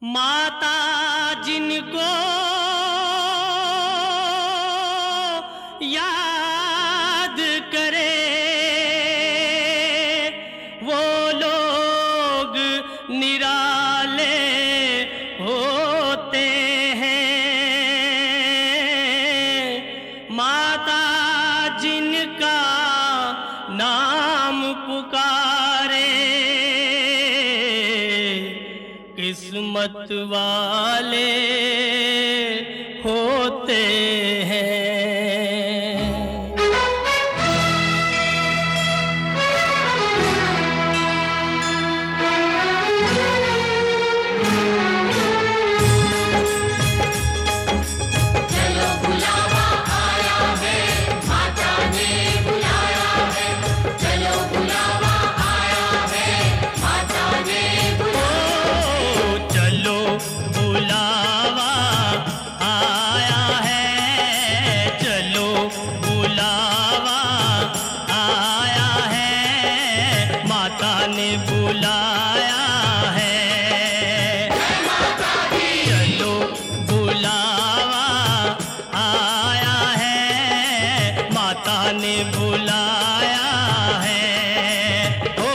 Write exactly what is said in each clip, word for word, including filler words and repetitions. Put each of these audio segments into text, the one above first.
माता जिनको याद करे वो लोग निराले होते हैं। माता जिनका नाम पुकारे किस्मत वाले होते हैं। चलो बुलावा आया है, माता ने बुलाया है। चलो बुलावा आया है, माता ने ओ चलो बुलावा आया है, चलो बुलावा आया है, माता ने बुलाया है। चलो बुलावा आया है, माता ने बुलाया है। ओ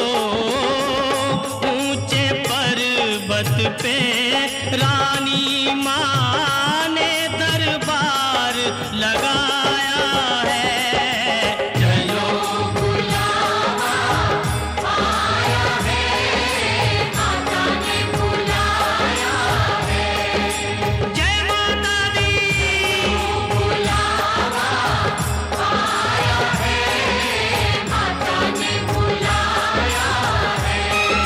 ऊंचे पर्वत पे रानी माँ ने दरबार लगाया है। चलो बुलावा आया है, माता ने बुलाया है। जय माता दी। बुलावा आया है, माता ने बुलाया है।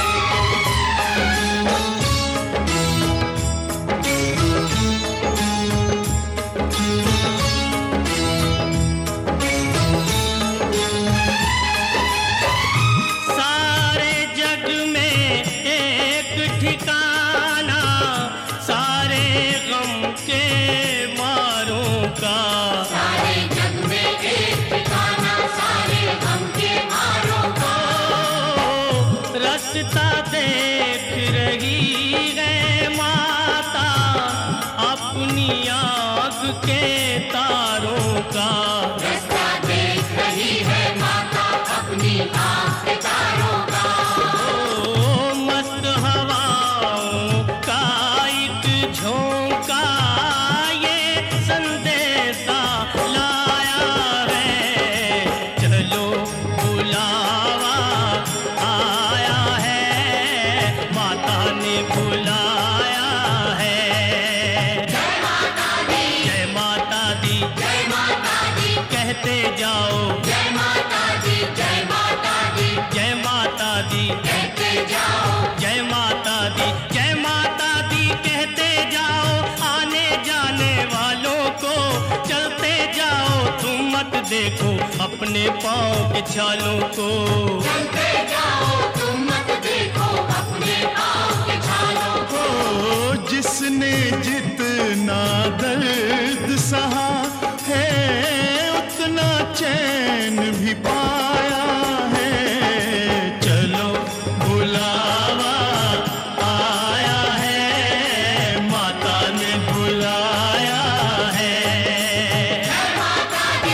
सारे जग में एक ठिकाना सारे गम के मारों का। सारे जग में एक ठिकाना सारे गम के मारों का। ओ, रास्ता देख रही है माता अपनी आँख के तारों का। रास्ता देख रही है माता अपनी आँख के तारों का। ओ, मस्त हवाओं का एक झोंका ये संदेशा लाया है। चलो बुलावा आया है, माता ने बुलाया है। जय माता दी, जय माता दी जय माता दी, कहते जाओ। जय माता दी, जय माता दी, जय माता दी कहते जाओ। जय माता दी जय माता दी कहते जाओ। आने जाने वालों को चलते जाओ। तुम मत देखो अपने पाँव के छालों को। चलते जाओ तुम मत देखो अपने पाँव के छालों को। ओ जिसने जितना दर्द सहा है उतना चैन भी पाया है। चलो बुलावा आया है, माता ने बुलाया है। जय माता दी,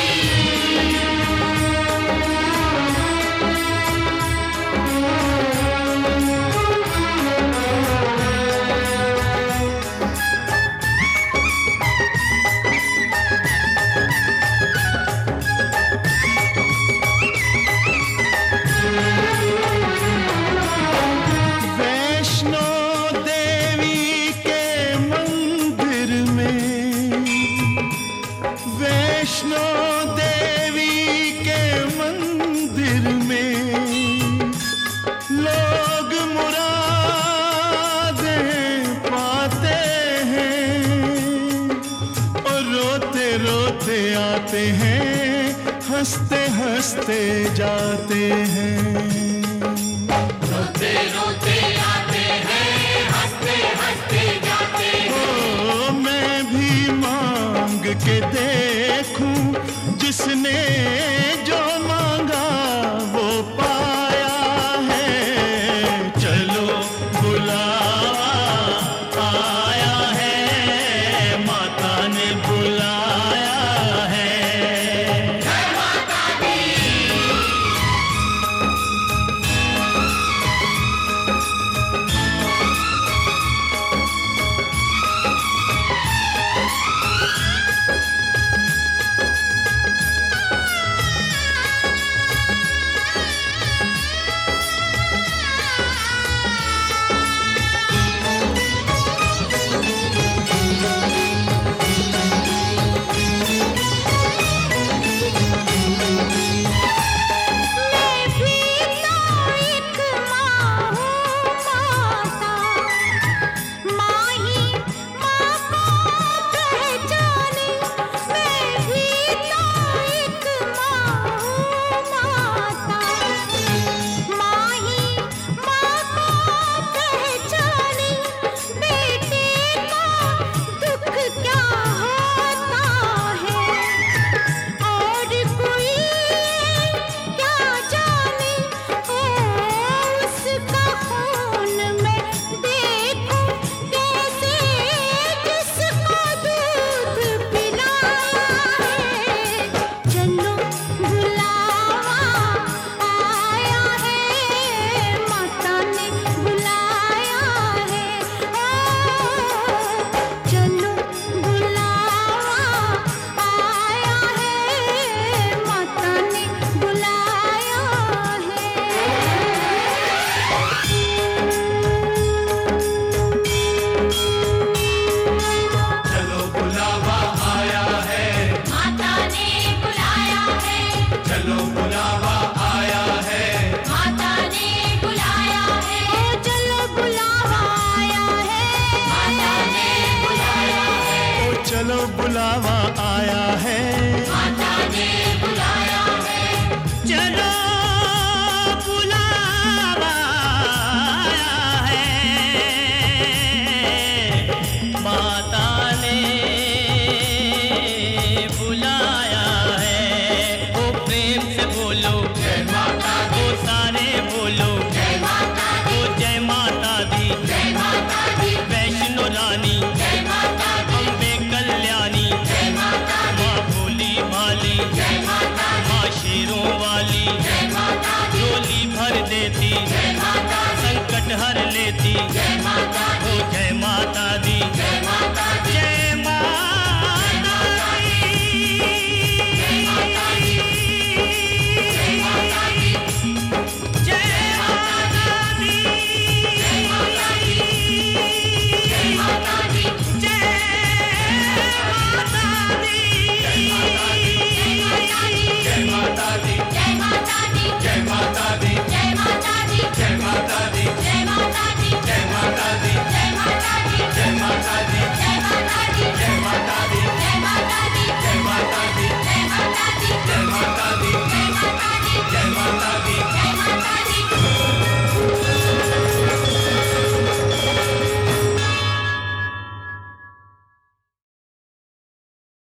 वैष्णो देवी के मंदिर में, वैष्णो देवी के मंदिर में लोग मुरादें पाते हैं और रोते रोते आते हैं, हंसते हंसते जाते हैं। रोते रोते आते हैं, हंसते हंसते जाते हैं। ओ मैं भी मांग के देखूं जिसने जो मांगा वो पाया है। चलो बुलावा बुलावा आया है, माता ने बुलाया है। चलो बुलावा आया है, माता ने बुलाया है। ओ प्रेम से बोलो जय माता दी, ओ सारे बोलो जय माता दी, ओ जय माता दी। जय माता दी, वैष्णो रानी जय माता दी, अम्बे कल्याणी, जय माता दी, माँ भोली भाली, जय माता दी, माँ शेरों वाली, जय माता दी, झोली भर देती, जय माता दी, संकट हर लेती, जय